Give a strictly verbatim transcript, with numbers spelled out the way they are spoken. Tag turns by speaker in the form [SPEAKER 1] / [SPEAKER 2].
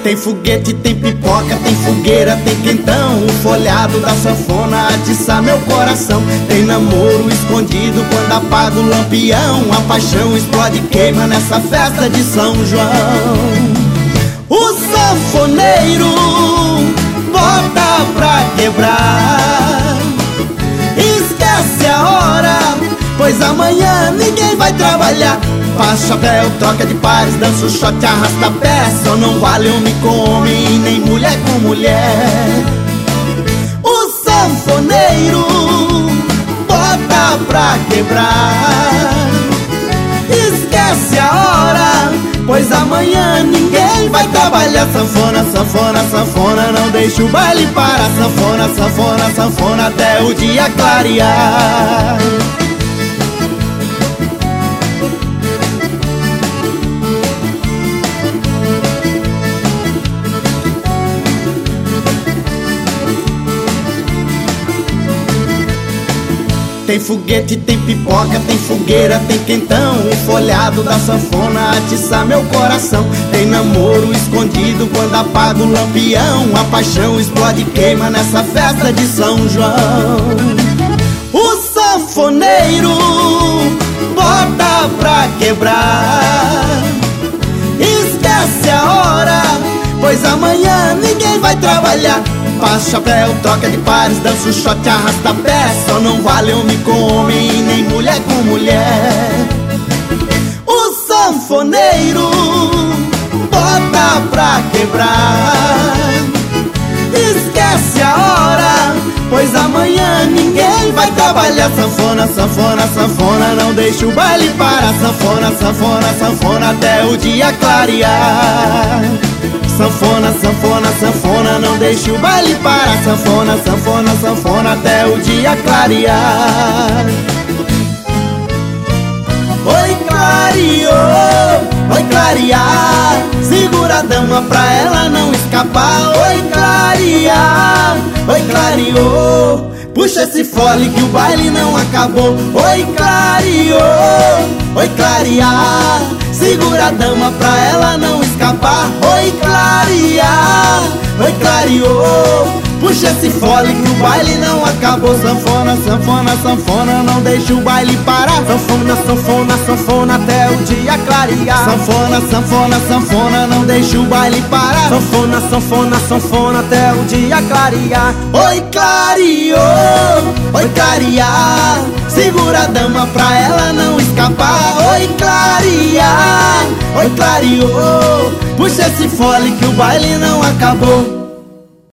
[SPEAKER 1] Tem foguete, tem pipoca, tem fogueira, tem quentão. O folhado da sanfona atiça meu coração. Tem namoro escondido quando apaga o lampião. A paixão explode e queima nessa festa de São João. O sanfoneiro bota pra quebrar. Esquece a hora, pois amanhã ninguém vai trabalhar. Faz chapéu, troca de pares, dança o shot, arrasta pé. Só não vale homem com homem, nem mulher com mulher. O sanfoneiro bota pra quebrar. Esquece a hora, pois amanhã ninguém vai trabalhar. Sanfona, sanfona, sanfona, não deixa o baile parar. Sanfona, sanfona, sanfona, até o dia clarear. Tem foguete, tem pipoca, tem fogueira, tem quentão. O folhado da sanfona atiça meu coração. Tem namoro escondido quando apaga o lampião. A paixão explode e queima nessa festa de São João. O sanfoneiro bota pra quebrar. Esquece a hora, pois amanhã ninguém vai trabalhar. Faz chapéu, troca de pares, dança o shot, arrasta pé. Só não vale homem com homem, nem mulher com mulher. O sanfoneiro bota pra quebrar. Esquece a hora, pois amanhã ninguém vai trabalhar. Sanfona, sanfona, sanfona, não deixa o baile parar. Sanfona, sanfona, sanfona, até o dia clarear. Sanfona, sanfona, sanfona, não deixa o baile parar. Sanfona, sanfona, sanfona, até o dia clarear. Oi, clareou, oi, clarear. Segura a dama pra ela não escapar. Oi, clarear, oi, clareou. Puxa esse fole que o baile não acabou. Oi, clareou, oi, clarear. Segura a dama pra ela não escapar. Oi, clarear, oi, clareou. Puxa esse fole que o baile não acabou. Sanfona, sanfona, sanfona, não deixa o baile parar. Sanfona, sanfona, sanfona, até o dia clarear. Sanfona, sanfona, sanfona, não deixa o baile parar.
[SPEAKER 2] Sanfona, sanfona, sanfona, até o dia clarear.
[SPEAKER 1] Oi, clareou, oi, clarear. Segura a dama pra ela não escapar. Oi, clarear, oi, clareou. Puxa esse fole que o baile não acabou.